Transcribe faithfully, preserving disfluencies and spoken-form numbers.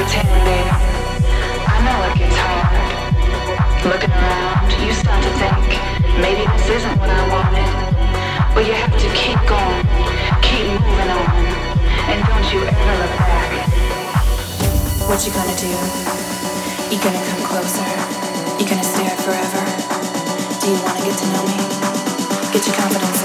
pretending. I know it gets hard. Looking around, you start to think, maybe this isn't what I wanted. But you have to keep going, keep moving on, and don't you ever look back. What you gonna do? You gonna come closer? You gonna stare forever? Do you wanna get to know me? Get your confidence